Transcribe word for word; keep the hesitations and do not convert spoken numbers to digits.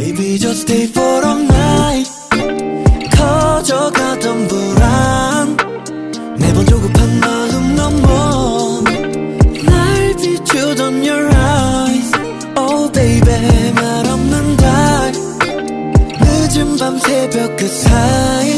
Baby just stay for all night. 커져가던 불안 매번 조급한 마음 넘어 날 비추던 your eyes. Oh baby 말 없는 달 늦은 밤 새벽 그 사이